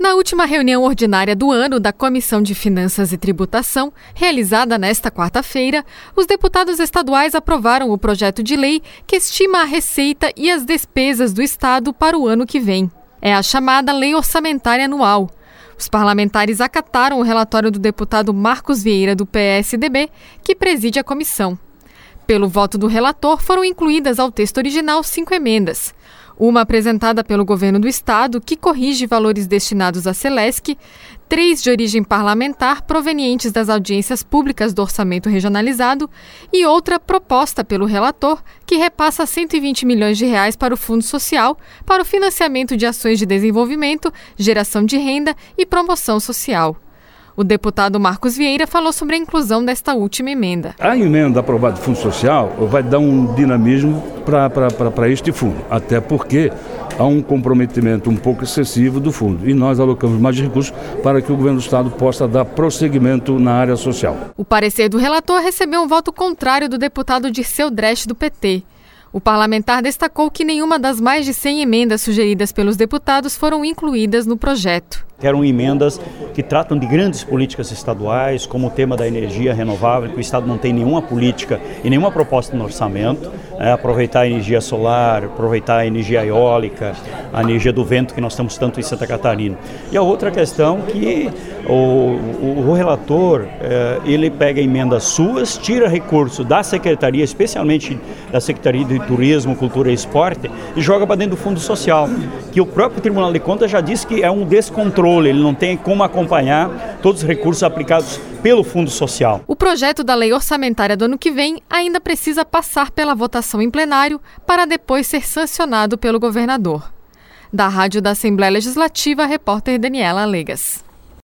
Na última reunião ordinária do ano da Comissão de Finanças e Tributação, realizada nesta quarta-feira, os deputados estaduais aprovaram o projeto de lei que estima a receita e as despesas do Estado para o ano que vem. É a chamada Lei Orçamentária Anual. Os parlamentares acataram o relatório do deputado Marcos Vieira, do PSDB, que preside a comissão. Pelo voto do relator, foram incluídas ao texto original 5 emendas. Uma apresentada pelo governo do estado, que corrige valores destinados à Celesc, 3 de origem parlamentar provenientes das audiências públicas do orçamento regionalizado e outra proposta pelo relator, que repassa 120 milhões de reais para o Fundo Social, para o financiamento de ações de desenvolvimento, geração de renda e promoção social. O deputado Marcos Vieira falou sobre a inclusão desta última emenda. A emenda aprovada do Fundo Social vai dar um dinamismo para este fundo, até porque há um comprometimento um pouco excessivo do fundo e nós alocamos mais recursos para que o governo do estado possa dar prosseguimento na área social. O parecer do relator recebeu um voto contrário do deputado Dirceu Dresch, do PT. O parlamentar destacou que nenhuma das mais de 100 emendas sugeridas pelos deputados foram incluídas no projeto. Eram emendas que tratam de grandes políticas estaduais, como o tema da energia renovável, que o Estado não tem nenhuma política e nenhuma proposta no orçamento. Aproveitar a energia solar, aproveitar a energia eólica, a energia do vento, que nós temos tanto em Santa Catarina. E a outra questão que o relator, ele pega emendas suas, tira recurso da Secretaria, especialmente da Secretaria de Turismo, Cultura e Esporte, e joga para dentro do Fundo Social, que o próprio Tribunal de Contas já disse que é um descontrole. Ele não tem como acompanhar todos os recursos aplicados pelo Fundo Social. O projeto da Lei Orçamentária do ano que vem ainda precisa passar pela votação em plenário para depois ser sancionado pelo governador. Da Rádio da Assembleia Legislativa, a repórter Daniela Alegas.